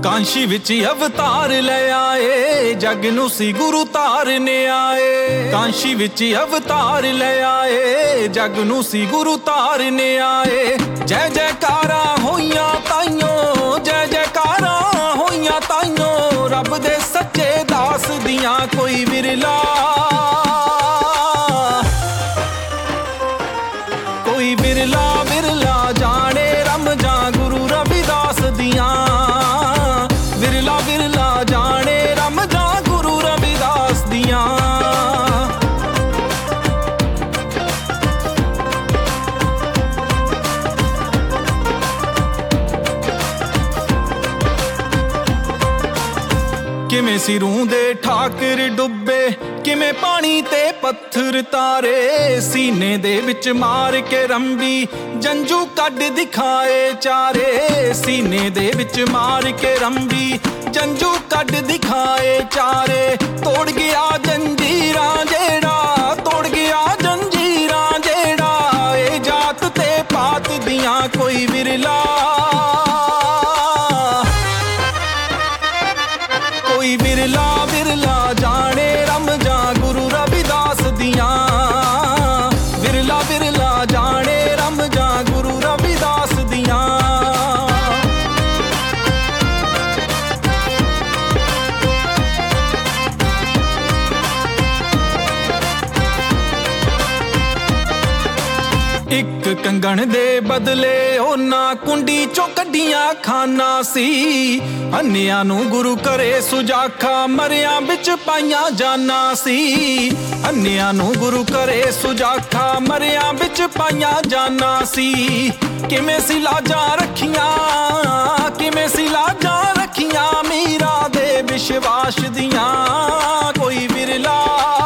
ਕਾਂਸ਼ੀ ਵਿੱਚ ਅਵਤਾਰ ਲੈ ਆਏ, ਜਗ ਨੂੰ ਸੀ ਗੁਰੂ ਤਾਰਨੇ ਆਏ। ਕਾਂਸ਼ੀ ਵਿੱਚ ਅਵਤਾਰ ਲੈ ਆਏ, ਜਗ ਨੂੰ ਸੀ ਗੁਰੂ ਤਾਰਨੇ ਆਏ। ਜੈ ਜੈਕਾਰਾਂ ਹੋਈਆਂ ਤਾਈਓ, ਜੈ ਜੈਕਾਰਾਂ ਹੋਈਆਂ ਤਾਈਓ, ਰੱਬ ਦੇ ਸੱਚੇ ਦਾਸ ਦੀਆਂ ਕੋਈ ਵਿਰਲਾ, ਕੋਈ ਵਿਰਲਾ ਵਿਰਲਾ ਜਾਣੇ ਰਮਜਾਂ ਗੁਰੂ ਰਵਿਦਾਸ ਦੀਆਂ। ਵਿਰਲਾ ਵਿਰਲਾ ਜਾਣੇ ਰਮਜਾਂ ਗੁਰੂ ਰਵਿਦਾਸ ਦੀਆਂ। ਕਿਵੇਂ ਸਿਰੋਂ ਦੇ ਠਾਕਰ ਡੁੱਬੇ, ਕਿਵੇਂ ਪਾਣੀ ਤੇ ਪੱਥਰ ਤਾਰੇ। ਸੀਨੇ ਦੇ ਵਿੱਚ ਮਾਰ ਕੇ ਰੰਬੀ ਜੰਜੂ ਕੱਢ ਦਿਖਾਏ ਚਾਰੇ। ਸੀਨੇ ਦੇ ਵਿੱਚ ਮਾਰ ਕੇ ਰੰਬੀ ਜੰਜੂ ਕੱਢ ਦਿਖਾਏ ਚਾਰੇ। ਤੋੜ ਗਿਆ ਜੰਜੀਰਾਂ ਜਿਹੜਾ, ਤੋੜ ਗਿਆ ਜੰਜੀਰਾਂ ਜਿਹੜਾ। ਇਹ ਜਾਤ ਤੇ ਪਾਤ ਦੀਆਂ ਕੋਈ ਵਿਰਲਾ, ਕੋਈ ਵਿਰਲਾ ਵਿਰਲਾ ਜਾਣੇ ਰਮਜਾਂ ਗੁਰੂ ਰਵਿਦਾਸ ਦੀਆਂ। ਵਿਰਲਾ ਵਿਰਲਾ ਜਾਣੇ ਰਮਜਾਂ ਗੁਰੂ ਰਵਿਦਾਸ ਦੀਆਂ। ਇੱਕ ਕੰਗਣ ਦੇ ਬਦਲੇ ਉਹਨਾਂ ਕੁੰਡੀ ਚੋਂ ਕੱਢੀਆਂ ਖਾਨਾ ਸੀ। ਅੰਨਿਆਂ ਨੂੰ ਗੁਰੂ ਘਰੇ ਸੁਜਾਖਾ, ਮਰਿਆਂ ਵਿੱਚ ਪਾਈਆਂ ਜਾਨਾਂ ਸੀ। ਅੰਨਿਆਂ ਨੂੰ ਗੁਰੂ ਘਰੇ ਸੁਜਾਖਾ, ਮਰਿਆਂ ਵਿੱਚ ਪਾਈਆਂ ਜਾਨਾਂ ਸੀ। ਕਿਵੇਂ ਸੀ ਲਾਜਾਂ ਰੱਖੀਆਂ, ਕਿਵੇਂ ਸੀ ਲਾਜਾਂ ਰੱਖੀਆਂ ਮੀਰਾ ਦੇ ਵਿਸ਼ਵਾਸ ਦੀਆਂ। ਕੋਈ ਵਿਰਲਾ,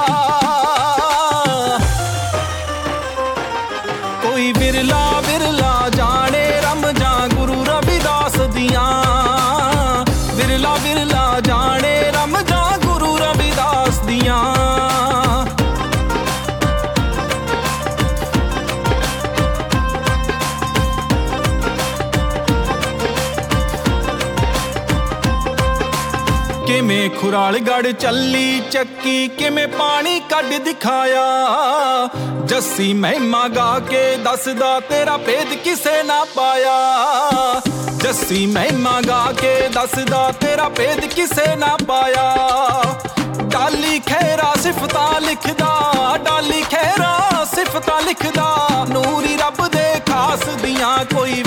ਕੋਈ ਵਿਰਲਾ ਵਿਰਲਾ ਜਾਣੇ ਰਮਜਾਂ ਗੁਰੂ ਰਵਿਦਾਸ ਦੀਆਂ। ਵਿਰਲਾ ਵਿਰਲਾ ਜਾਣੇ ਰਮਜਾਂ ਗੁਰੂ ਰਵਿਦਾਸ ਦੀਆਂ। ਕਿਵੇਂ ਖੁਰਾਲਗੜ੍ਹ ਚੱਲੀ ਚੱਕੀ, ਕਿਵੇਂ ਪਾਣੀ ਕੱਢ ਦਿਖਾਇਆ। ਜੱਸੀ ਮਹਿਮਾ ਗਾ ਕੇ ਦੱਸਦਾ ਤੇਰਾ ਭੇਦ ਕਿਸੇ ਨਾ ਪਾਇਆ। ਜੱਸੀ ਮਹਿਮਾ ਗਾ ਕੇ ਦੱਸਦਾ ਤੇਰਾ ਭੇਦ ਕਿਸੇ ਨਾ ਪਾਇਆ। ਡਾਲੀ ਖੈਰਾ ਸਿਫਤਾਂ ਲਿਖਦਾ, ਡਾਲੀ ਖੈਰਾ ਸਿਫਤਾਂ ਲਿਖਦਾ। ਨੂਰੀ ਰੱਬ ਦੇ ਖਾਸ ਦੀਆਂ ਕੋਈ